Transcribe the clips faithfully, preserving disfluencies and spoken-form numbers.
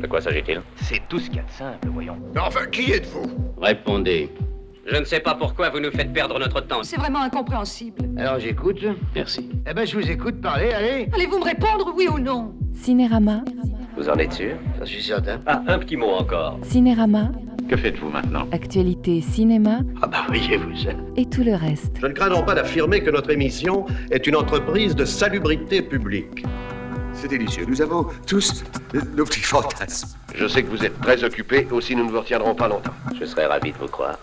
De quoi s'agit-il? C'est tout ce qu'il y a de simple, voyons. Mais enfin, qui êtes-vous? Répondez. Je ne sais pas pourquoi vous nous faites perdre notre temps. C'est vraiment incompréhensible. Alors j'écoute. Merci. Eh ben je vous écoute, parlez, allez. Allez-vous me répondre, oui ou non? Cinérama. Vous en êtes sûr? J'en suis certain. Ah, un petit mot encore. Cinérama. Que faites-vous maintenant? Actualité cinéma Ah bah voyez-vous ça. et tout le reste. Je ne crains donc pas d'affirmer que notre émission est une entreprise de salubrité publique. C'est délicieux. Nous avons tous nos petits fantasmes. Je sais que vous êtes très occupés, aussi nous ne vous retiendrons pas longtemps. Je serais ravi de vous croire.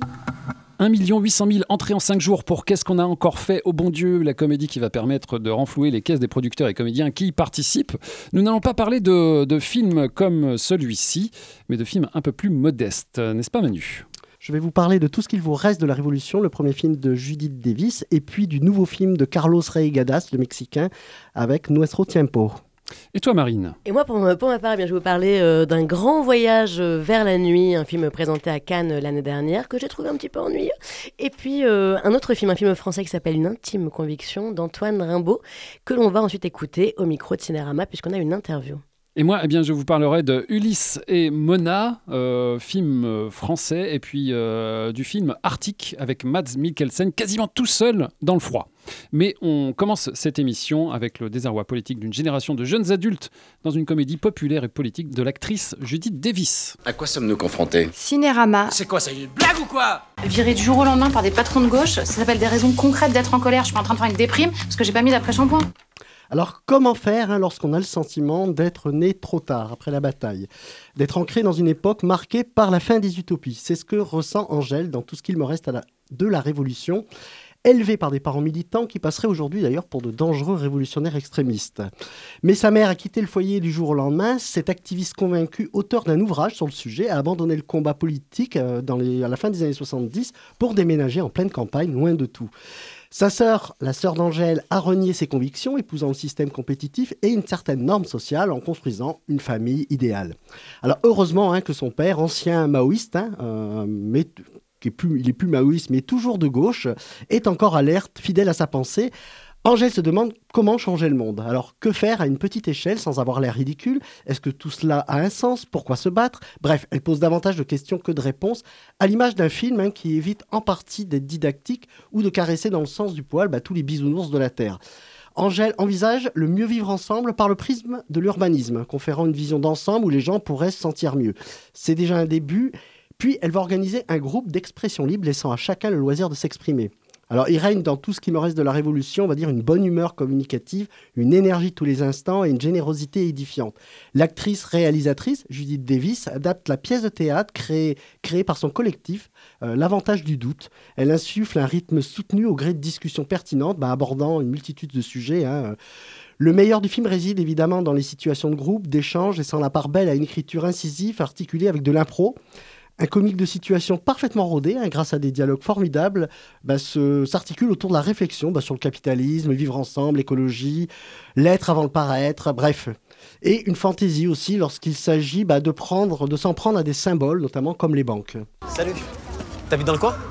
un million huit cent mille entrées en cinq jours pour Qu'est-ce qu'on a encore fait au bon Dieu, la comédie qui va permettre de renflouer les caisses des producteurs et comédiens qui y participent. Nous n'allons pas parler de, de films comme celui-ci, mais de films un peu plus modestes, n'est-ce pas Manu ? Je vais vous parler de Tout ce qu'il vous reste de la Révolution, le premier film de Judith Davis, et puis du nouveau film de Carlos Reigadas, le Mexicain, avec Nuestro Tiempo. Et toi Marine ? Et moi, pour, pour ma part, eh bien, je vais vous parler euh, d'un grand voyage euh, vers la nuit, un film présenté à Cannes euh, l'année dernière, que j'ai trouvé un petit peu ennuyeux. Et puis, euh, un autre film, un film français qui s'appelle Une intime conviction d'Antoine Rimbaud, que l'on va ensuite écouter au micro de Cinérama, puisqu'on a une interview. Et moi, eh bien, je vous parlerai de Ulysse et Mona, euh, film euh, français, et puis euh, du film Arctique avec Mads Mikkelsen, quasiment tout seul dans le froid. Mais on commence cette émission avec le désarroi politique d'une génération de jeunes adultes dans une comédie populaire et politique de l'actrice Judith Davis. À quoi sommes-nous confrontés? Cinérama. C'est quoi ça, une blague ou quoi? Viré du jour au lendemain par des patrons de gauche, ça s'appelle des raisons concrètes d'être en colère. Je suis pas en train de faire une déprime parce que j'ai pas mis d'après-shampoing. Alors, comment faire hein, lorsqu'on a le sentiment d'être né trop tard, après la bataille, d'être ancré dans une époque marquée par la fin des utopies? C'est ce que ressent Angèle dans Tout ce qu'il me reste à la... de la Révolution, élevée par des parents militants qui passeraient aujourd'hui d'ailleurs pour de dangereux révolutionnaires extrémistes. Mais sa mère a quitté le foyer du jour au lendemain. Cet activiste convaincu, auteur d'un ouvrage sur le sujet, a abandonné le combat politique euh, dans les... à la fin des années soixante-dix pour déménager en pleine campagne, loin de tout. Sa sœur, la sœur d'Angèle, a renié ses convictions, épousant le système compétitif et une certaine norme sociale en construisant une famille idéale. Alors heureusement hein, que son père, ancien maoïste, hein, euh, mais, qui est plus, il est plus maoïste mais toujours de gauche, est encore alerte, fidèle à sa pensée. Angèle se demande comment changer le monde. Alors, que faire à une petite échelle sans avoir l'air ridicule? Est-ce que tout cela a un sens? Pourquoi se battre? Bref, elle pose davantage de questions que de réponses, à l'image d'un film hein, qui évite en partie d'être didactique ou de caresser dans le sens du poil bah, tous les bisounours de la Terre. Angèle envisage le mieux vivre ensemble par le prisme de l'urbanisme, conférant une vision d'ensemble où les gens pourraient se sentir mieux. C'est déjà un début, puis elle va organiser un groupe d'expression libre, laissant à chacun le loisir de s'exprimer. Alors, il règne dans tout ce qui me reste de la Révolution, on va dire, une bonne humeur communicative, une énergie tous les instants et une générosité édifiante. L'actrice-réalisatrice, Judith Davis, adapte la pièce de théâtre créée, créée par son collectif, euh, L'Avantage du doute. Elle insuffle un rythme soutenu au gré de discussions pertinentes, bah, abordant une multitude de sujets. Hein. Le meilleur du film réside évidemment dans les situations de groupe, d'échange, et sans la part belle à une écriture incisive, articulée avec de l'impro. Un comique de situation parfaitement rodé, hein, grâce à des dialogues formidables, bah, se, s'articule autour de la réflexion bah, sur le capitalisme, le vivre ensemble, l'écologie, l'être avant le paraître, bref. Et une fantaisie aussi lorsqu'il s'agit bah, de, prendre, de s'en prendre à des symboles, notamment comme les banques. Salut, t'habites dans le coin?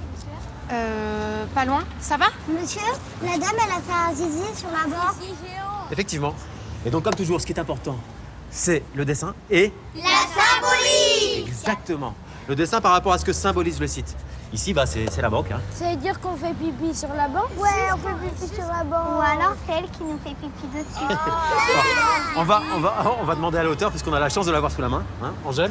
Euh... Pas loin, ça va? Monsieur, la dame elle a fait un zizi sur la banque. Effectivement. Et donc comme toujours, ce qui est important, c'est le dessin et... La symbolique. Exactement. Le dessin par rapport à ce que symbolise le site. Ici, bah, c'est, c'est la banque. Hein. Ça veut dire qu'on fait pipi sur la banque? Ouais, on fait pipi sur la banque. Ou alors c'est elle qui nous fait pipi dessus. Bon, on, va, on, va, on va demander à l'auteur, puisqu'on a la chance de l'avoir sous la main. Hein, Angèle?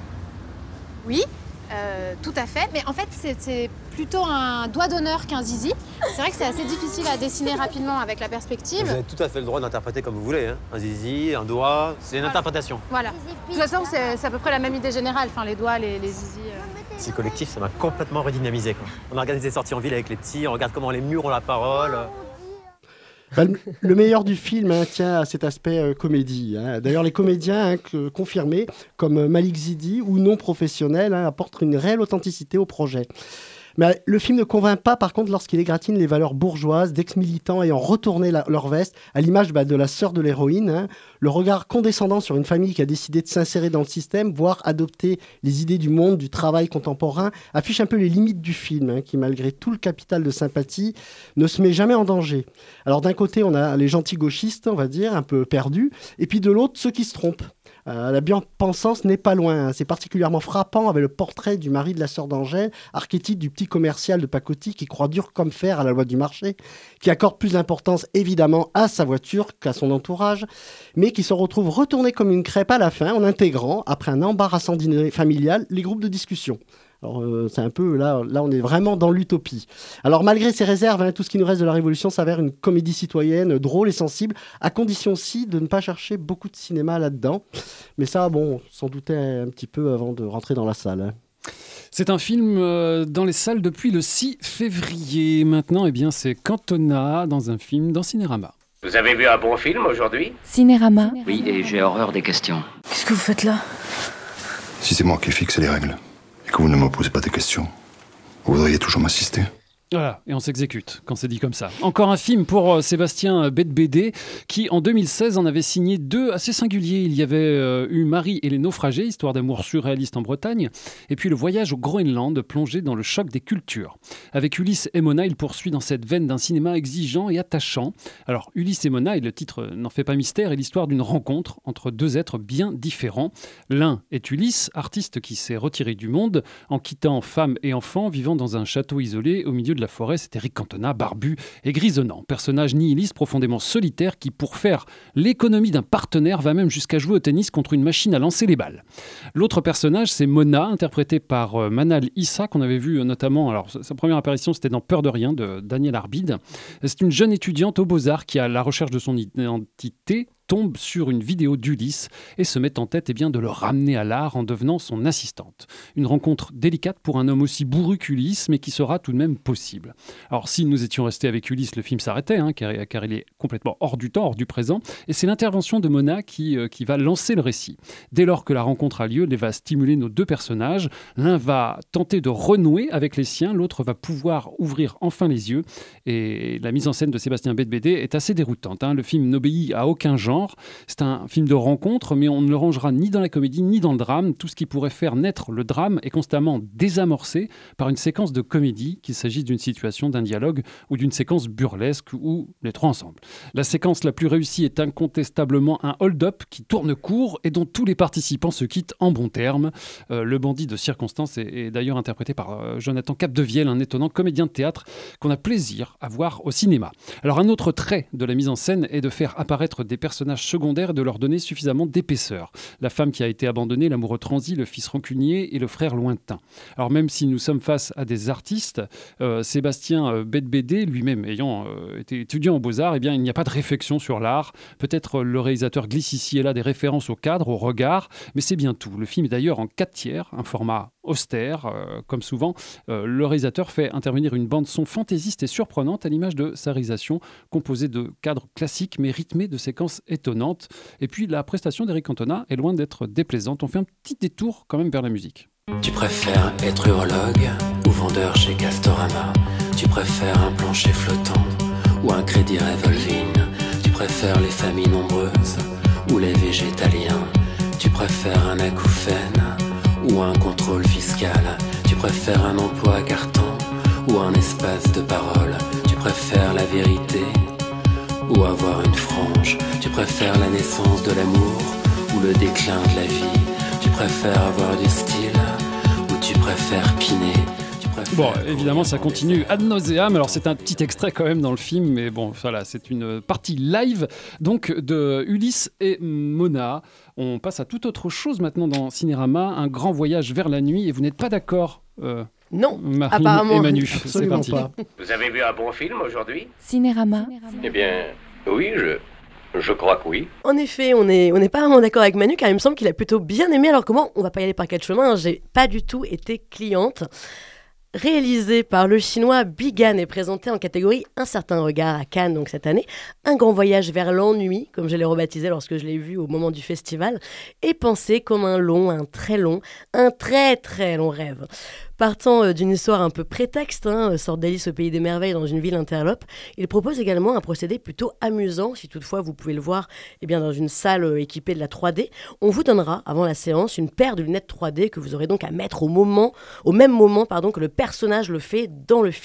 Oui, euh, tout à fait. Mais en fait, c'est, c'est plutôt un doigt d'honneur qu'un zizi. C'est vrai que c'est assez difficile à dessiner rapidement avec la perspective. Vous avez tout à fait le droit d'interpréter comme vous voulez. Hein. Un zizi, un doigt, c'est une voilà. interprétation. Voilà. De toute façon, c'est, c'est à peu près la même idée générale. Enfin, les doigts, les, les zizis... Euh... Ce collectif, ça m'a complètement redynamisé. Quoi. On a regardé des sorties en ville avec les petits, on regarde comment les murs ont la parole. Bah, le, le meilleur du film hein, tient à cet aspect euh, comédie. Hein. D'ailleurs, les comédiens hein, que, confirmés, comme Malik Zidi ou non professionnels, hein, apportent une réelle authenticité au projet. Mais le film ne convainc pas, par contre, lorsqu'il égratigne les valeurs bourgeoises d'ex-militants ayant retourné la, leur veste, à l'image bah, de la sœur de l'héroïne. Hein. Le regard condescendant sur une famille qui a décidé de s'insérer dans le système, voire adopter les idées du monde, du travail contemporain, affiche un peu les limites du film, hein, qui, malgré tout le capital de sympathie, ne se met jamais en danger. Alors d'un côté, on a les gentils gauchistes, on va dire, un peu perdus, et puis de l'autre, ceux qui se trompent. Euh, la bien-pensance n'est pas loin. Hein. C'est particulièrement frappant avec le portrait du mari de la sœur d'Angèle, archétype du petit commercial de pacotille qui croit dur comme fer à la loi du marché, qui accorde plus d'importance évidemment à sa voiture qu'à son entourage, mais qui se retrouve retourné comme une crêpe à la fin en intégrant, après un embarrassant dîner familial, les groupes de discussion. Alors, euh, c'est un peu, là, là, on est vraiment dans l'utopie. Alors, malgré ces réserves, hein, tout ce qui nous reste de la Révolution s'avère une comédie citoyenne drôle et sensible, à condition aussi de ne pas chercher beaucoup de cinéma là-dedans. Mais ça, bon, on s'en doutait un petit peu avant de rentrer dans la salle. Hein. C'est un film euh, dans les salles depuis le six février. Maintenant, eh bien, c'est Cantona dans un film dans Cinérama. Vous avez vu un bon film aujourd'hui ? Cinérama. Oui, et j'ai horreur des questions. Qu'est-ce que vous faites là ? Si c'est moi qui fixe les règles, et que vous ne me posez pas de questions, vous voudriez toujours m'assister ? Voilà, et on s'exécute quand c'est dit comme ça. Encore un film pour euh, Sébastien Bette-Bédé, qui en deux mille seize en avait signé deux assez singuliers. Il y avait euh, eu Marie et les naufragés, histoire d'amour surréaliste en Bretagne, et puis Le voyage au Groenland, plongé dans le choc des cultures. Avec Ulysse et Mona, il poursuit dans cette veine d'un cinéma exigeant et attachant. Alors, Ulysse et Mona, et le titre n'en fait pas mystère, est l'histoire d'une rencontre entre deux êtres bien différents. L'un est Ulysse, artiste qui s'est retiré du monde en quittant femme et enfants, vivant dans un château isolé au milieu de la forêt. C'est Eric Cantona, barbu et grisonnant. Personnage nihiliste, profondément solitaire, qui, pour faire l'économie d'un partenaire, va même jusqu'à jouer au tennis contre une machine à lancer les balles. L'autre personnage, c'est Mona, interprétée par euh, Manal Issa, qu'on avait vu euh, notamment, alors sa première apparition, c'était dans Peur de rien, de Daniel Arbide. C'est une jeune étudiante aux Beaux-Arts qui, à la recherche de son identité, tombe sur une vidéo d'Ulysse et se met en tête eh bien, de le ramener à l'art en devenant son assistante. Une rencontre délicate pour un homme aussi bourru qu'Ulysse, mais qui sera tout de même possible. Alors, si nous étions restés avec Ulysse, le film s'arrêtait, hein, car, car il est complètement hors du temps, hors du présent, et c'est l'intervention de Mona qui, euh, qui va lancer le récit. Dès lors que la rencontre a lieu, elle va stimuler nos deux personnages. L'un va tenter de renouer avec les siens, l'autre va pouvoir ouvrir enfin les yeux, et la mise en scène de Sébastien Bette-Bédé est assez déroutante. Hein. Le film n'obéit à aucun genre. C'est un film de rencontre, mais on ne le rangera ni dans la comédie ni dans le drame. Tout ce qui pourrait faire naître le drame est constamment désamorcé par une séquence de comédie, qu'il s'agisse d'une situation, d'un dialogue ou d'une séquence burlesque, ou les trois ensemble. La séquence la plus réussie est incontestablement un hold-up qui tourne court et dont tous les participants se quittent en bons termes. Euh, le bandit de circonstance est, est d'ailleurs interprété par euh, Jonathan Capdevielle, un étonnant comédien de théâtre qu'on a plaisir à voir au cinéma. Alors un autre trait de la mise en scène est de faire apparaître des personnages secondaires et de leur donner suffisamment d'épaisseur. La femme qui a été abandonnée, l'amoureux transi, le fils rancunier et le frère lointain. Alors même si nous sommes face à des artistes, euh, Sébastien euh, Bette-Bédé, lui-même ayant euh, été étudiant aux Beaux-Arts, eh bien, il n'y a pas de réflexion sur l'art. Peut-être euh, le réalisateur glisse ici et là des références au cadre, au regard, mais c'est bien tout. Le film est d'ailleurs en quatre tiers, un format austère, euh, comme souvent. Euh, le réalisateur fait intervenir une bande-son fantaisiste et surprenante à l'image de sa réalisation, composée de cadres classiques mais rythmés de séquences étonnantes. Et puis la prestation d'Eric Cantona est loin d'être déplaisante. On fait un petit détour quand même vers la musique. Tu préfères être urologue ou vendeur chez Castorama? Tu préfères un plancher flottant ou un crédit revolving? Tu préfères les familles nombreuses ou les végétaliens? Tu préfères un acouphène ou un contrôle fiscal? Tu préfères un emploi carton ou un espace de parole? Tu préfères la vérité ou avoir une frange? Tu préfères la naissance de l'amour ou le déclin de la vie? Tu préfères avoir du style ou tu préfères piner? Bon, évidemment, ça continue ad nauseam. Alors, c'est un petit extrait quand même dans le film, mais bon, voilà, c'est une partie live donc de Ulysse et Mona. On passe à toute autre chose maintenant dans Cinérama, un grand voyage vers la nuit. Et vous n'êtes pas d'accord euh, Non, Marine apparemment. et Manu, c'est parti. Pas. Vous avez vu un bon film aujourd'hui ? Cinérama. Eh bien, oui, je... Je crois que oui. En effet, on n'est on n'est pas vraiment d'accord avec Manu, car il me semble qu'il a plutôt bien aimé. Alors comment ? On va pas y aller par quatre chemins, hein. J'ai pas du tout été cliente. Réalisé par le chinois Bigan et présenté en catégorie Un certain regard à Cannes donc cette année, un grand voyage vers l'ennui, comme je l'ai rebaptisé lorsque je l'ai vu au moment du festival, est pensé comme un long, un très long, un très très long rêve. Partant euh, d'une histoire un peu prétexte, hein, sorte d'Alice au pays des merveilles dans une ville interlope, il propose également un procédé plutôt amusant, si toutefois vous pouvez le voir eh bien, dans une salle euh, équipée de la trois D. On vous donnera, avant la séance, une paire de lunettes trois D que vous aurez donc à mettre au moment, au même moment pardon, que le personnage le fait dans le film.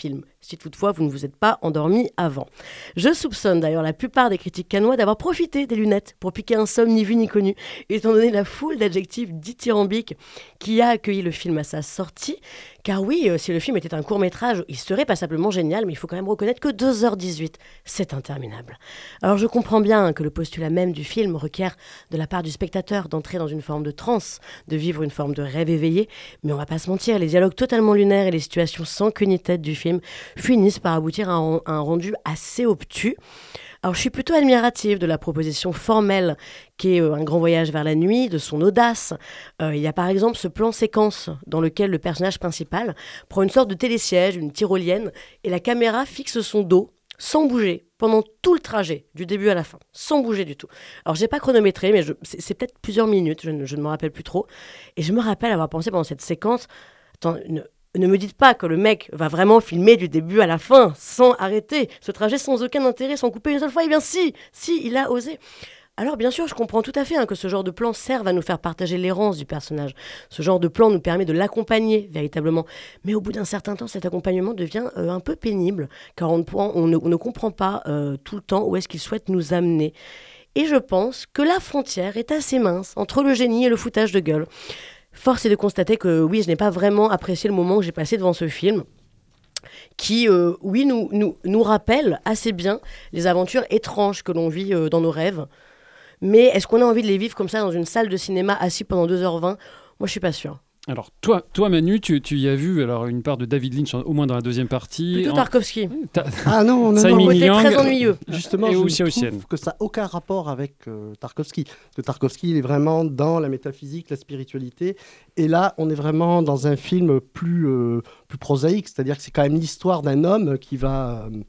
si toutefois vous ne vous êtes pas endormi avant. Je soupçonne d'ailleurs la plupart des critiques cannois d'avoir profité des lunettes pour piquer un somme ni vu ni connu, étant donné la foule d'adjectifs dithyrambiques qui a accueilli le film à sa sortie. Car oui, euh, si le film était un court-métrage, il serait passablement génial, mais il faut quand même reconnaître que deux heures dix-huit, c'est interminable. Alors je comprends bien que le postulat même du film requiert de la part du spectateur d'entrer dans une forme de transe, de vivre une forme de rêve éveillé, mais on va pas se mentir, les dialogues totalement lunaires et les situations sans queue ni tête du film finissent par aboutir à un, à un rendu assez obtus. Alors je suis plutôt admirative de la proposition formelle qui est euh, un grand voyage vers la nuit, de son audace. Euh, il y a par exemple ce plan séquence dans lequel le personnage principal prend une sorte de télésiège, une tyrolienne, et la caméra fixe son dos sans bouger pendant tout le trajet, du début à la fin, sans bouger du tout. Alors j'ai pas chronométré, mais je, c'est, c'est peut-être plusieurs minutes, je ne, je ne me rappelle plus trop. Et je me rappelle avoir pensé pendant cette séquence, attends, une, ne me dites pas que le mec va vraiment filmer du début à la fin, sans arrêter, ce trajet sans aucun intérêt, sans couper une seule fois. Eh bien si, si, il a osé. Alors bien sûr, je comprends tout à fait hein, que ce genre de plan serve à nous faire partager l'errance du personnage. Ce genre de plan nous permet de l'accompagner véritablement. Mais au bout d'un certain temps, cet accompagnement devient euh, un peu pénible, car on, on, ne, on ne comprend pas euh, tout le temps où est-ce qu'il souhaite nous amener. Et je pense que la frontière est assez mince entre le génie et le foutage de gueule. Force est de constater que oui, je n'ai pas vraiment apprécié le moment que j'ai passé devant ce film, qui, euh, oui, nous, nous, nous rappelle assez bien les aventures étranges que l'on vit euh, dans nos rêves. Mais est-ce qu'on a envie de les vivre comme ça dans une salle de cinéma assis pendant deux heures vingt ? Moi, je suis pas sûre. Alors, toi, toi Manu, tu, tu y as vu alors, une part de David Lynch, au moins dans la deuxième partie. Plutôt en... Tarkovsky. Ta... Ah non, non, Simon non. Côté Young, très ennuyeux. Justement, et je aussi trouve que ça n'a aucun rapport avec euh, Tarkovsky. Que Tarkovsky, il est vraiment dans la métaphysique, la spiritualité. Et là, on est vraiment dans un film plus, euh, plus prosaïque. C'est-à-dire que c'est quand même l'histoire d'un homme qui va... Euh,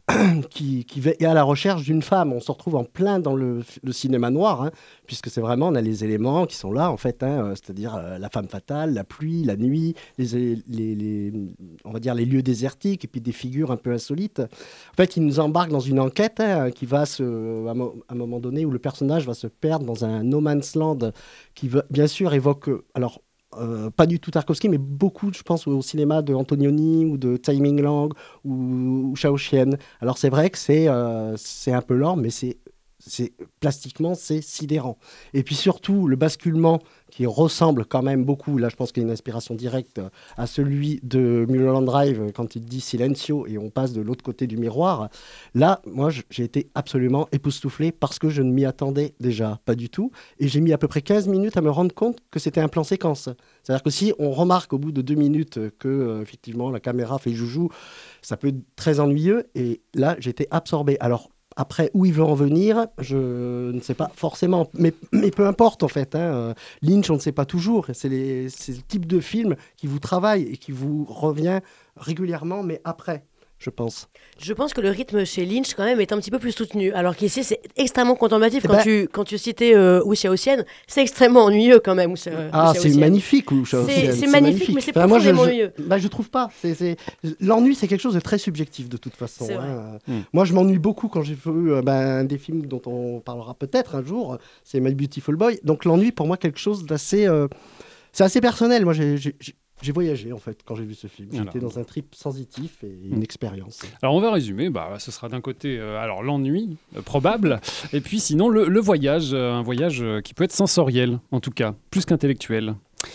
qui, qui est à la recherche d'une femme. On se retrouve en plein dans le, le cinéma noir, hein, puisque c'est vraiment, on a les éléments qui sont là, en fait, hein, c'est-à-dire euh, la femme fatale, la pluie, la nuit, les, les, les, on va dire les lieux désertiques, et puis des figures un peu insolites. En fait, il nous embarque dans une enquête hein, qui va, se, à, mo- à un moment donné, où le personnage va se perdre dans un no man's land qui, va, bien sûr, évoque... Alors, Euh, pas du tout Tarkovsky, mais beaucoup, je pense, au cinéma de Antonioni ou de Tsai Ming-Liang ou, ou Xiaoxian. Alors c'est vrai que c'est, euh, c'est un peu lent, mais c'est, c'est, plastiquement, c'est sidérant. Et puis surtout, le basculement qui ressemble quand même beaucoup, là je pense qu'il y a une inspiration directe à celui de Mulholland Drive quand il dit Silencio et on passe de l'autre côté du miroir. Là, moi j'ai été absolument époustouflé parce que je ne m'y attendais déjà pas du tout et j'ai mis à peu près quinze minutes à me rendre compte que c'était un plan séquence. C'est-à-dire que si on remarque au bout de deux minutes que euh, effectivement la caméra fait joujou, ça peut être très ennuyeux et là j'étais absorbé. Alors après, où il veut en venir, je ne sais pas forcément, mais, mais peu importe en fait. Hein. Lynch, on ne sait pas toujours. C'est, les, c'est le type de film qui vous travaille et qui vous revient régulièrement, mais après, je pense. Je pense que le rythme chez Lynch, quand même, est un petit peu plus soutenu. Alors qu'ici, c'est extrêmement contemplatif. Eh quand, ben... tu, quand tu citais euh, Wu Xiaoxian, c'est extrêmement ennuyeux quand même. Euh, ah, c'est magnifique, Wu Xiaoxian. C'est, c'est, c'est magnifique, mais c'est enfin, profondément moi, je, ennuyeux. Je, bah, je trouve pas. C'est, c'est... L'ennui, c'est quelque chose de très subjectif, de toute façon. C'est hein. vrai. Mm. Moi, je m'ennuie beaucoup quand j'ai vu euh, bah, un des films dont on parlera peut-être un jour. C'est My Beautiful Boy. Donc, l'ennui, pour moi, quelque chose d'assez... Euh... C'est assez personnel. Moi, j'ai... j'ai... J'ai voyagé en fait quand j'ai vu ce film. J'étais alors, dans un trip sensitif et une expérience. Alors on va résumer. Bah, ce sera d'un côté euh, alors l'ennui euh, probable, et puis sinon le, le voyage, euh, un voyage euh, qui peut être sensoriel en tout cas, plus qu'intellectuel.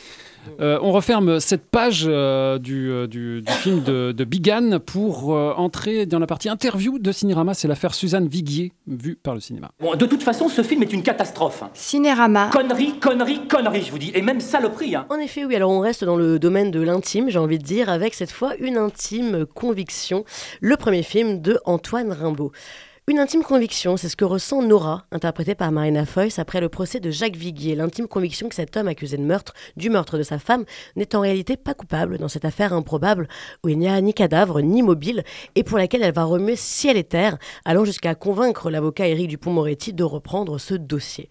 Euh, on referme cette page euh, du, euh, du, du film de, de Bigan pour euh, entrer dans la partie interview de Cinérama. C'est l'affaire Suzanne Viguier, vue par le cinéma. Bon, de toute façon, ce film est une catastrophe. Cinérama. Connerie, connerie, connerie, je vous dis. Et même saloperie. Hein. En effet, oui. Alors, on reste dans le domaine de l'intime, j'ai envie de dire, avec cette fois une intime conviction. Le premier film de Antoine Rimbaud. Une intime conviction, c'est ce que ressent Nora, interprétée par Marina Foïs, après le procès de Jacques Viguier. L'intime conviction que cet homme accusé de meurtre, du meurtre de sa femme, n'est en réalité pas coupable dans cette affaire improbable où il n'y a ni cadavre ni mobile et pour laquelle elle va remuer ciel et terre, allant jusqu'à convaincre l'avocat Éric Dupond-Moretti de reprendre ce dossier.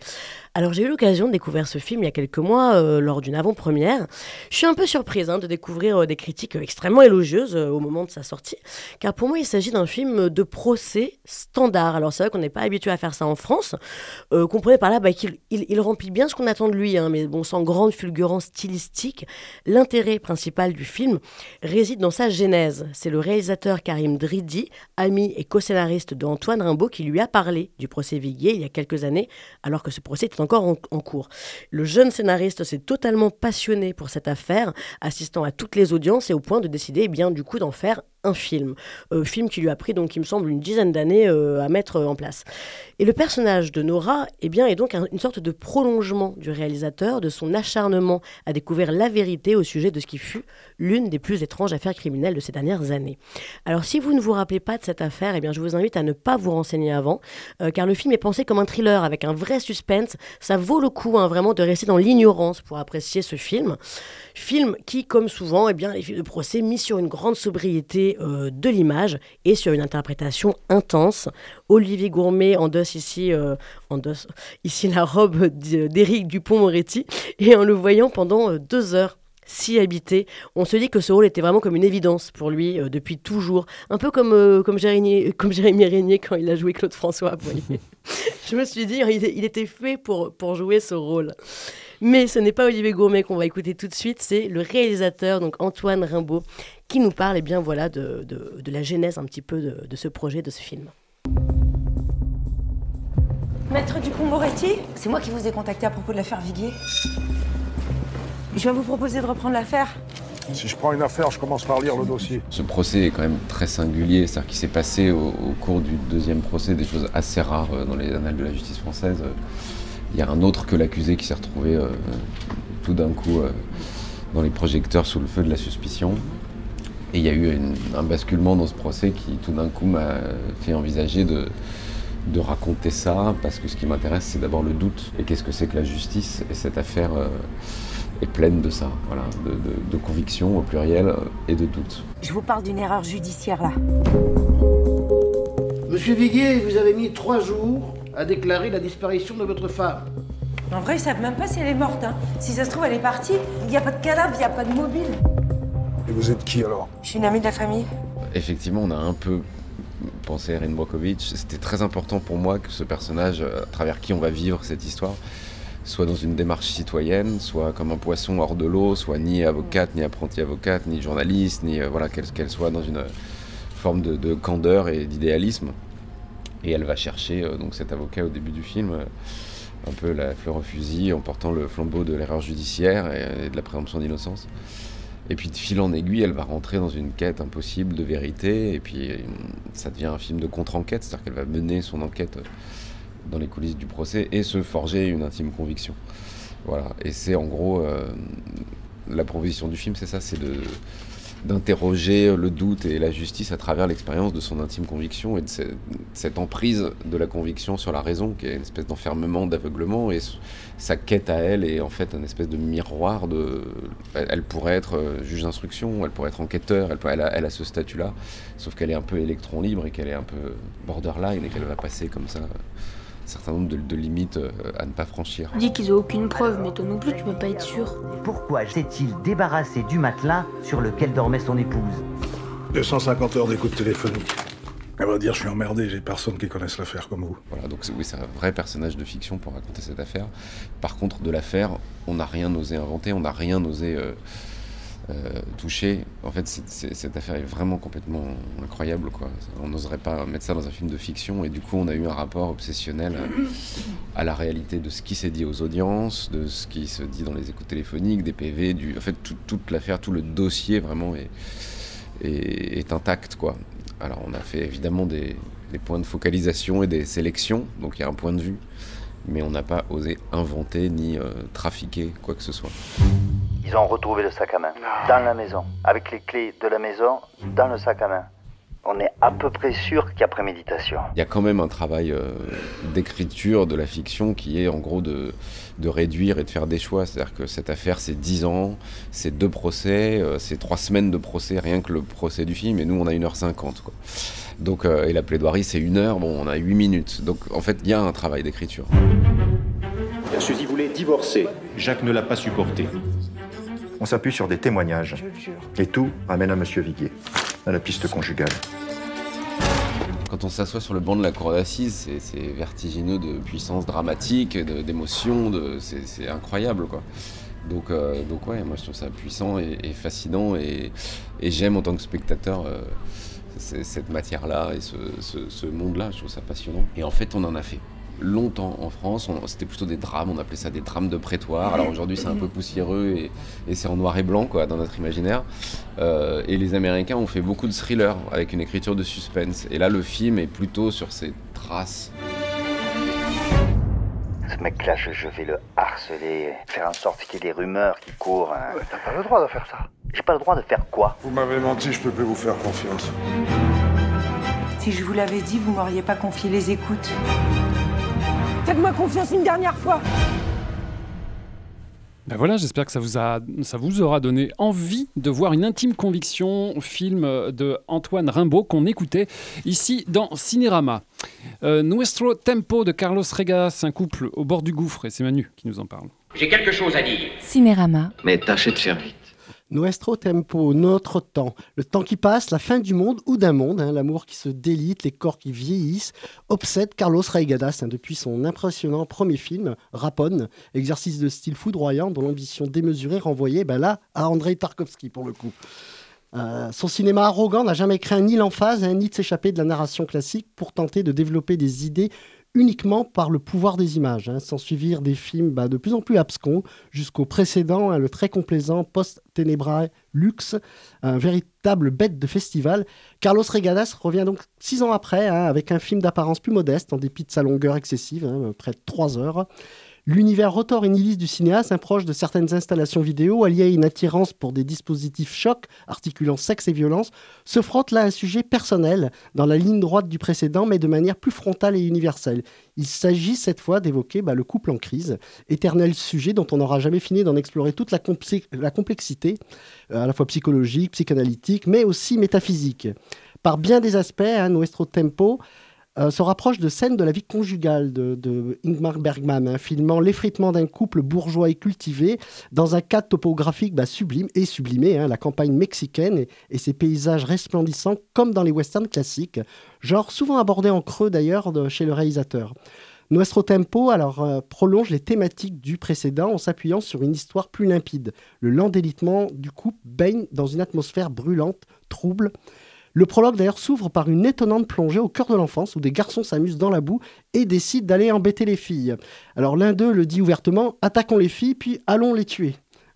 Alors j'ai eu l'occasion de découvrir ce film il y a quelques mois euh, lors d'une avant-première. Je suis un peu surprise hein, de découvrir euh, des critiques extrêmement élogieuses euh, au moment de sa sortie, car pour moi il s'agit d'un film de procès standard. Alors c'est vrai qu'on n'est pas habitué à faire ça en France. Euh, comprenez par là bah, qu'il il, il remplit bien ce qu'on attend de lui, hein, mais bon, sans grande fulgurance stylistique. L'intérêt principal du film réside dans sa genèse. C'est le réalisateur Karim Dridi, ami et co-scénariste de Antoine Rimbaud, qui lui a parlé du procès Viguier il y a quelques années, alors que ce procès était encore en, en cours. Le jeune scénariste s'est totalement passionné pour cette affaire, assistant à toutes les audiences et au point de décider eh bien, du coup d'en faire un film. Euh, film qui lui a pris, donc, il me semble, une dizaine d'années euh, à mettre euh, en place. Et le personnage de Nora eh bien, est donc un, une sorte de prolongement du réalisateur, de son acharnement à découvrir la vérité au sujet de ce qui fut l'une des plus étranges affaires criminelles de ces dernières années. Alors, si vous ne vous rappelez pas de cette affaire, eh bien, je vous invite à ne pas vous renseigner avant, euh, car le film est pensé comme un thriller avec un vrai suspense. Ça vaut le coup hein, vraiment de rester dans l'ignorance pour apprécier ce film. Film qui, comme souvent, eh bien, les films de procès mis sur une grande sobriété euh, de l'image et sur une interprétation intense. Olivier Gourmet endosse ici, euh, endosse ici la robe d'Éric Dupond-Moretti et en le voyant pendant euh, deux heures si habité, on se dit que ce rôle était vraiment comme une évidence pour lui euh, depuis toujours. Un peu comme, euh, comme, Jérémy, comme Jérémy Régnier quand il a joué Claude François. Je me suis dit, il, il était fait pour, pour jouer ce rôle. Mais ce n'est pas Olivier Gourmet qu'on va écouter tout de suite, c'est le réalisateur, donc Antoine Rimbaud, qui nous parle eh bien, voilà, de, de, de la genèse un petit peu de, de ce projet, de ce film. Maître Dupond-Moretti, c'est moi qui vous ai contacté à propos de l'affaire Viguier. Je viens vous proposer de reprendre l'affaire. Si je prends une affaire, je commence par lire le dossier. Ce procès est quand même très singulier, c'est-à-dire qu'il s'est passé au, au cours du deuxième procès des choses assez rares dans les annales de la justice française. Il y a un autre que l'accusé qui s'est retrouvé euh, tout d'un coup euh, dans les projecteurs sous le feu de la suspicion. Et il y a eu une, un basculement dans ce procès qui tout d'un coup m'a fait envisager de, de raconter ça, parce que ce qui m'intéresse c'est d'abord le doute. Et qu'est-ce que c'est que la justice? Et cette affaire euh, est pleine de ça, voilà, de, de, de conviction au pluriel euh, et de doute. Je vous parle d'une erreur judiciaire là. Monsieur Viguier, vous avez mis trois jours à déclarer la disparition de votre femme. En vrai, ils savent même pas si elle est morte. Hein. Si ça se trouve, elle est partie. Il n'y a pas de cadavre, il n'y a pas de mobile. Et vous êtes qui alors? Je suis une amie de la famille. Effectivement, on a un peu pensé à Erin Brockovich. C'était très important pour moi que ce personnage, à travers qui on va vivre cette histoire, soit dans une démarche citoyenne, soit comme un poisson hors de l'eau, soit ni avocate, ni apprentie avocate, ni journaliste, ni euh, voilà, qu'elle, qu'elle soit dans une forme de, de candeur et d'idéalisme. Et elle va chercher euh, donc cet avocat au début du film, euh, un peu la fleur au fusil, en portant le flambeau de l'erreur judiciaire et, et de la présomption d'innocence. Et puis de fil en aiguille, elle va rentrer dans une quête impossible de vérité, et puis ça devient un film de contre-enquête, c'est-à-dire qu'elle va mener son enquête dans les coulisses du procès et se forger une intime conviction. Voilà. Et c'est en gros euh, la proposition du film, c'est ça, c'est de d'interroger le doute et la justice à travers l'expérience de son intime conviction et de cette, cette emprise de la conviction sur la raison, qui est une espèce d'enfermement, d'aveuglement, et sa quête à elle est en fait une espèce de miroir de... Elle pourrait être juge d'instruction, elle pourrait être enquêteur, elle, peut... elle, a, elle a ce statut-là, sauf qu'elle est un peu électron libre et qu'elle est un peu borderline et qu'elle va passer comme ça un certain nombre de, de limites à ne pas franchir. On dit qu'ils ont aucune preuve, mais toi non plus, tu peux pas être sûr. Pourquoi s'est-il débarrassé du matelas sur lequel dormait son épouse? deux cent cinquante heures d'écoute téléphonique. À vrai dire, je suis emmerdé, j'ai personne qui connaisse l'affaire comme vous. Voilà, donc oui, c'est un vrai personnage de fiction pour raconter cette affaire. Par contre, de l'affaire, on n'a rien osé inventer, on n'a rien osé euh, euh, toucher. En fait, c'est, c'est, cette affaire est vraiment complètement incroyable, quoi. On n'oserait pas mettre ça dans un film de fiction, et du coup, on a eu un rapport obsessionnel à, à la réalité de ce qui s'est dit aux audiences, de ce qui se dit dans les écoutes téléphoniques, des P V, du... en fait, tout, toute l'affaire, tout le dossier, vraiment, est, est, est intact, quoi. Alors, on a fait évidemment des, des points de focalisation et des sélections, donc il y a un point de vue, mais on n'a pas osé inventer ni euh, trafiquer quoi que ce soit. Ils ont retrouvé le sac à main, dans la maison, avec les clés de la maison, dans le sac à main. On est à peu près sûr qu'il y a préméditation. Il y a quand même un travail euh, d'écriture de la fiction qui est en gros de, de réduire et de faire des choix. C'est-à-dire que cette affaire, c'est dix ans, c'est deux procès, euh, c'est trois semaines de procès, rien que le procès du film, et nous on a une heure cinquante, quoi. Donc, euh, et la plaidoirie c'est une heure, bon on a huit minutes. Donc en fait il y a un travail d'écriture. Suzy voulait divorcer. Jacques ne l'a pas supporté. On s'appuie sur des témoignages. Et tout amène à Monsieur Viguier, à la piste conjugale. Quand on s'assoit sur le banc de la cour d'assises, c'est, c'est vertigineux de puissance dramatique, de, d'émotion, de, c'est, c'est incroyable, quoi. Donc, euh, donc ouais, moi je trouve ça puissant et, et fascinant, et, et j'aime en tant que spectateur euh, cette matière-là et ce, ce, ce monde-là, je trouve ça passionnant. Et en fait, on en a fait longtemps en France, on, c'était plutôt des drames, on appelait ça des drames de prétoire. Alors aujourd'hui c'est un peu poussiéreux et, et c'est en noir et blanc, quoi, dans notre imaginaire. Euh, et les Américains ont fait beaucoup de thrillers avec une écriture de suspense. Et là le film est plutôt sur ces traces. Ce mec-là, je, je vais le harceler, faire en sorte qu'il y ait des rumeurs qui courent. Hein. Ouais, t'as pas le droit de faire ça. J'ai pas le droit de faire quoi? Vous m'avez menti, je peux plus vous faire confiance. Si je vous l'avais dit, vous m'auriez pas confié les écoutes. Faites-moi confiance une dernière fois. Ben voilà, j'espère que ça vous, a, ça vous aura donné envie de voir Une intime conviction, film de Antoine Rimbaud qu'on écoutait ici dans Cinérama. Euh, Nuestro Tempo de Carlos Regadas, un couple au bord du gouffre, et c'est Manu qui nous en parle. J'ai quelque chose à dire. Cinérama. Mais tâchez de faire vite. Nuestro Tempo, notre temps. Le temps qui passe, la fin du monde ou d'un monde, hein, l'amour qui se délite, les corps qui vieillissent, obsède Carlos Regadas hein, depuis son impressionnant premier film, Rapone, exercice de style foudroyant dont l'ambition démesurée renvoyait ben là, à Andrei Tarkovsky pour le coup. Euh, son cinéma arrogant n'a jamais craint ni l'emphase, hein, ni de s'échapper de la narration classique pour tenter de développer des idées uniquement par le pouvoir des images, hein, sans suivre des films bah, de plus en plus abscons, jusqu'au précédent, hein, le très complaisant Post Tenebrae Lux, un véritable bête de festival. Carlos Regadas revient donc six ans après, hein, avec un film d'apparence plus modeste, en dépit de sa longueur excessive, hein, près de trois heures. L'univers rotor et nihiliste du cinéaste, un proche de certaines installations vidéo, allié à une attirance pour des dispositifs chocs, articulant sexe et violence, se frotte là à un sujet personnel, dans la ligne droite du précédent, mais de manière plus frontale et universelle. Il s'agit cette fois d'évoquer bah, le couple en crise, éternel sujet dont on n'aura jamais fini d'en explorer toute la, complé- la complexité, euh, à la fois psychologique, psychanalytique, mais aussi métaphysique. Par bien des aspects, hein, Nuestro Tempo Euh, se rapproche de scènes de la vie conjugale de, de Ingmar Bergman, hein, filmant l'effritement d'un couple bourgeois et cultivé dans un cadre topographique bah, sublime et sublimé, hein, la campagne mexicaine et, et ses paysages resplendissants comme dans les westerns classiques, genre souvent abordé en creux d'ailleurs de, chez le réalisateur. Nuestro Tempo alors, euh, prolonge les thématiques du précédent en s'appuyant sur une histoire plus limpide. Le lent délitement du couple baigne dans une atmosphère brûlante, trouble. Le prologue d'ailleurs s'ouvre par une étonnante plongée au cœur de l'enfance où des garçons s'amusent dans la boue et décident d'aller embêter les filles. Alors l'un d'eux le dit ouvertement, attaquons les filles puis allons les tuer.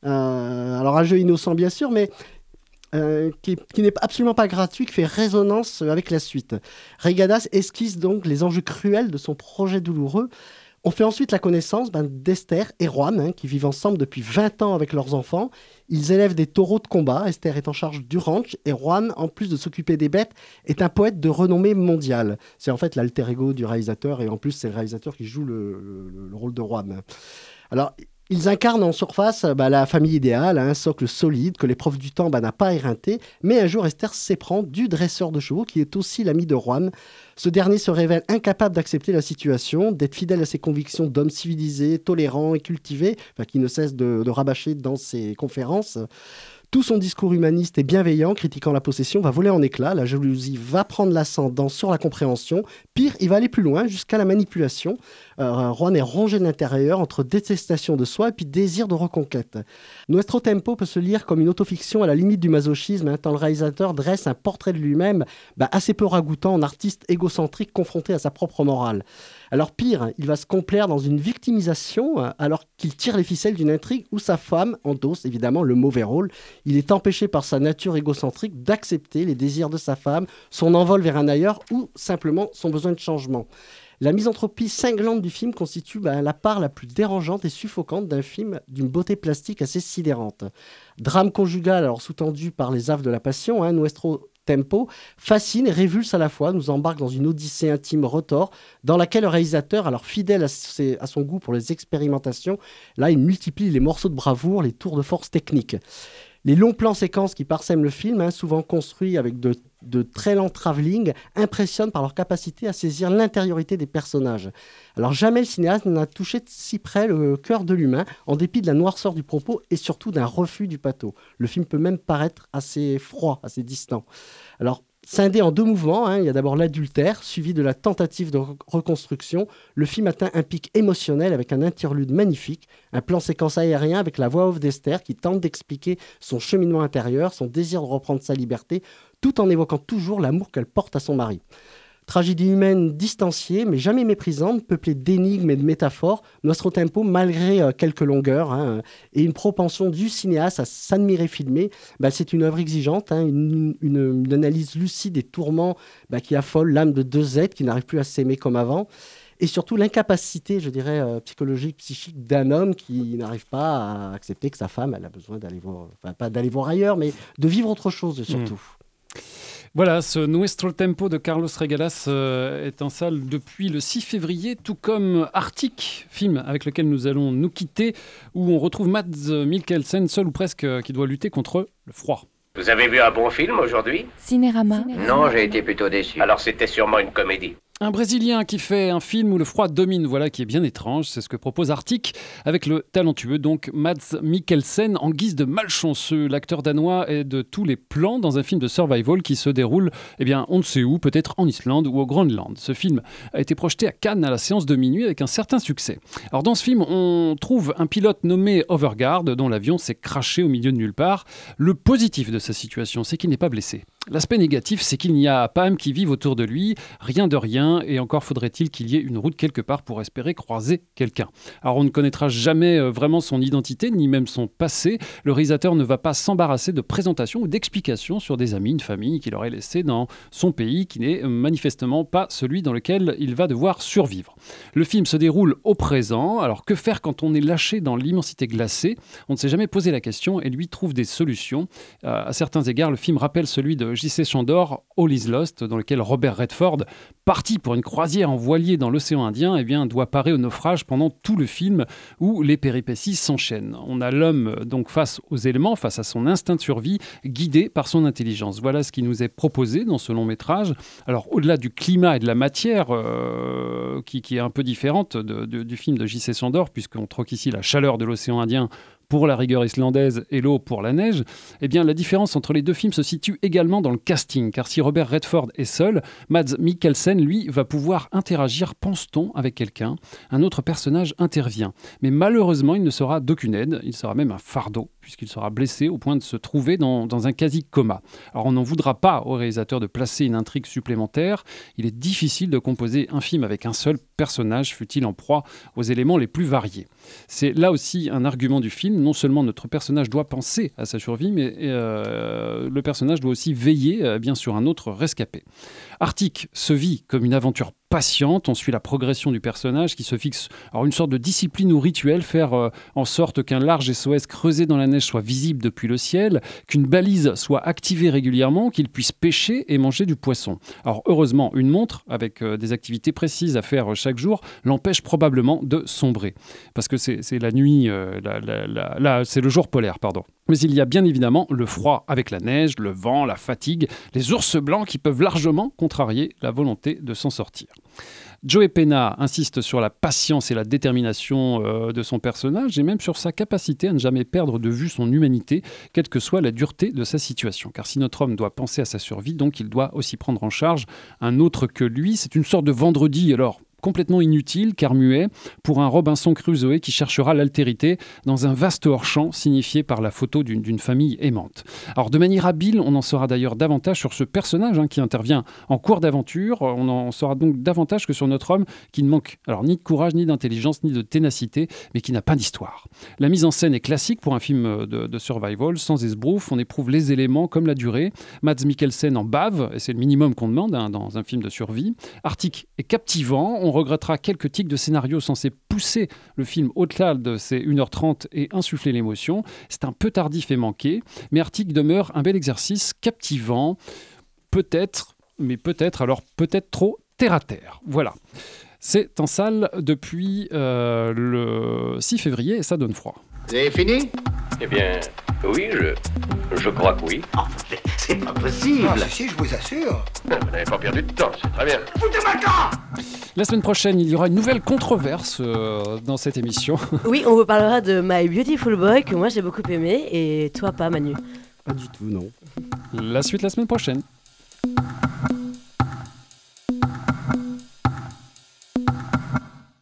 Euh, alors un jeu innocent bien sûr, mais euh, qui, qui n'est absolument pas gratuit, qui fait résonance avec la suite. Regadas esquisse donc les enjeux cruels de son projet douloureux. On fait ensuite la connaissance ben, d'Esther et Juan, hein, qui vivent ensemble depuis vingt ans avec leurs enfants. Ils élèvent des taureaux de combat. Esther est en charge du ranch et Juan, en plus de s'occuper des bêtes, est un poète de renommée mondiale. C'est en fait l'alter ego du réalisateur et en plus c'est le réalisateur qui joue le, le, le rôle de Juan. Alors, ils incarnent en surface bah, la famille idéale, hein, un socle solide que l'épreuve du temps bah, n'a pas éreinté. Mais un jour, Esther s'éprend du dresseur de chevaux qui est aussi l'ami de Juan. Ce dernier se révèle incapable d'accepter la situation, d'être fidèle à ses convictions d'homme civilisé, tolérant et cultivé, enfin, qui ne cesse de, de rabâcher dans ses conférences. Tout son discours humaniste et bienveillant, critiquant la possession, va voler en éclats. La jalousie va prendre l'ascendant sur la compréhension. Pire, il va aller plus loin, jusqu'à la manipulation. Euh, Juan est rongé de l'intérieur entre détestation de soi et puis désir de reconquête. Nuestro Tempo peut se lire comme une autofiction à la limite du masochisme, hein, tant le réalisateur dresse un portrait de lui-même bah, assez peu ragoûtant en artiste égocentrique confronté à sa propre morale. Alors pire, il va se complaire dans une victimisation alors qu'il tire les ficelles d'une intrigue où sa femme endosse évidemment le mauvais rôle. Il est empêché par sa nature égocentrique d'accepter les désirs de sa femme, son envol vers un ailleurs ou simplement son besoin de changement. La misanthropie cinglante du film constitue bah, la part la plus dérangeante et suffocante d'un film d'une beauté plastique assez sidérante. Drame conjugal, alors sous-tendu par les affres de la passion, hein, Nuestro Tempo fascine et révulse à la fois, nous embarque dans une odyssée intime retors, dans laquelle le réalisateur, alors fidèle à, ses, à son goût pour les expérimentations, là il multiplie les morceaux de bravoure, les tours de force techniques. Les longs plans séquences qui parsèment le film, hein, souvent construits avec de, de très lents travelling, impressionnent par leur capacité à saisir l'intériorité des personnages. Alors jamais le cinéaste n'a touché de si près le cœur de l'humain, en dépit de la noirceur du propos et surtout d'un refus du pathos. Le film peut même paraître assez froid, assez distant. Alors, scindé en deux mouvements, hein, il y a d'abord l'adultère, suivi de la tentative de re- reconstruction. Le film atteint un pic émotionnel avec un interlude magnifique, un plan séquence aérien avec la voix off d'Esther qui tente d'expliquer son cheminement intérieur, son désir de reprendre sa liberté, tout en évoquant toujours l'amour qu'elle porte à son mari. Tragédie humaine distanciée, mais jamais méprisante, peuplée d'énigmes et de métaphores, Nostro Tempo, malgré euh, quelques longueurs hein, et une propension du cinéaste à s'admirer filmer, bah, c'est une œuvre exigeante, hein, une, une, une analyse lucide des tourments bah, qui affole l'âme de deux êtres qui n'arrivent plus à s'aimer comme avant. Et surtout l'incapacité, je dirais, euh, psychologique, psychique d'un homme qui n'arrive pas à accepter que sa femme, elle a besoin d'aller voir, enfin pas d'aller voir ailleurs, mais de vivre autre chose surtout. Mmh. Voilà, ce Nuestro Tempo de Carlos Regalas euh, est en salle depuis le six février, tout comme Arctic, film avec lequel nous allons nous quitter, où on retrouve Mads Mikkelsen, seul ou presque, qui doit lutter contre le froid. Vous avez vu un bon film aujourd'hui ? Cinérama. Non, j'ai été plutôt déçu. Alors c'était sûrement une comédie. Un Brésilien qui fait un film où le froid domine, voilà qui est bien étrange, c'est ce que propose Arctic avec le talentueux donc Mads Mikkelsen en guise de malchanceux. L'acteur danois est de tous les plans dans un film de survival qui se déroule, eh bien on ne sait où, peut-être en Islande ou au Groenland. Ce film a été projeté à Cannes à la séance de minuit avec un certain succès. Alors dans ce film, on trouve un pilote nommé Overgaard dont l'avion s'est crashé au milieu de nulle part. Le positif de sa situation, c'est qu'il n'est pas blessé. L'aspect négatif, c'est qu'il n'y a pas âme qui vive autour de lui, rien de rien, et encore faudrait-il qu'il y ait une route quelque part pour espérer croiser quelqu'un. Alors on ne connaîtra jamais vraiment son identité, ni même son passé. Le réalisateur ne va pas s'embarrasser de présentations ou d'explications sur des amis, une famille qu'il aurait laissé dans son pays, qui n'est manifestement pas celui dans lequel il va devoir survivre. Le film se déroule au présent, alors que faire quand on est lâché dans l'immensité glacée ? On ne s'est jamais posé la question, et lui trouve des solutions. Euh, à certains égards, le film rappelle celui de J C Chandor, All is Lost, dans lequel Robert Redford, parti pour une croisière en voilier dans l'océan Indien, eh bien, doit parer au naufrage pendant tout le film où les péripéties s'enchaînent. On a l'homme donc face aux éléments, face à son instinct de survie, guidé par son intelligence. Voilà ce qui nous est proposé dans ce long métrage. Alors au-delà du climat et de la matière, euh, qui, qui est un peu différente de, de, du film de J C Chandor, puisqu'on troque ici la chaleur de l'océan Indien pour la rigueur islandaise et l'eau pour la neige, eh bien la différence entre les deux films se situe également dans le casting, car si Robert Redford est seul, Mads Mikkelsen, lui, va pouvoir interagir, pense-t-on, avec quelqu'un. Un autre personnage intervient. Mais malheureusement, il ne sera d'aucune aide, il sera même un fardeau, puisqu'il sera blessé au point de se trouver dans, dans un quasi-coma. Alors on n'en voudra pas au réalisateur de placer une intrigue supplémentaire. Il est difficile de composer un film avec un seul personnage, fût-il en proie aux éléments les plus variés. C'est là aussi un argument du film. Non seulement notre personnage doit penser à sa survie, mais euh, le personnage doit aussi veiller euh, bien sur un autre rescapé. Arctic se vit comme une aventure patiente. On suit la progression du personnage qui se fixe alors une sorte de discipline ou rituel, faire euh, en sorte qu'un large S O S creusé dans la neige soit visible depuis le ciel, qu'une balise soit activée régulièrement, qu'il puisse pêcher et manger du poisson. Alors heureusement, une montre avec euh, des activités précises à faire euh, chaque jour l'empêche probablement de sombrer. Parce que c'est, c'est la nuit, euh, la, la, la, la, c'est le jour polaire, pardon. Mais il y a bien évidemment le froid avec la neige, le vent, la fatigue, les ours blancs qui peuvent largement contrarier la volonté de s'en sortir. Joey Pena insiste sur la patience et la détermination euh, de son personnage et même sur sa capacité à ne jamais perdre de vue son humanité, quelle que soit la dureté de sa situation. Car si notre homme doit penser à sa survie, donc il doit aussi prendre en charge un autre que lui. C'est une sorte de vendredi, alors complètement inutile, car muet, pour un Robinson Crusoe qui cherchera l'altérité dans un vaste hors-champ signifié par la photo d'une, d'une famille aimante. Alors de manière habile, on en saura d'ailleurs davantage sur ce personnage hein, qui intervient en cours d'aventure. On en saura donc davantage que sur notre homme qui ne manque alors ni de courage, ni d'intelligence, ni de ténacité, mais qui n'a pas d'histoire. La mise en scène est classique pour un film de, de survival, sans esbrouf. On éprouve les éléments comme la durée. Mads Mikkelsen en bave, et c'est le minimum qu'on demande hein, dans un film de survie. Arctic est captivant. On regrettera quelques tics de scénario censés pousser le film au-delà de ses une heure trente et insuffler l'émotion. C'est un peu tardif et manqué, mais Arctic demeure un bel exercice captivant, peut-être, mais peut-être, alors peut-être trop terre à terre. Voilà. C'est en salle depuis euh, le six février et ça donne froid. Vous avez fini? Eh bien, oui, je, je crois que oui. Oh, c'est pas possible. Ah, si, si, je vous assure. Vous n'avez pas perdu de temps, c'est très bien. Foutez-moi le camp! La semaine prochaine, il y aura une nouvelle controverse euh, dans cette émission. Oui, on vous parlera de My Beautiful Boy, que moi j'ai beaucoup aimé, et toi pas, Manu. Pas du tout, non. La suite la semaine prochaine.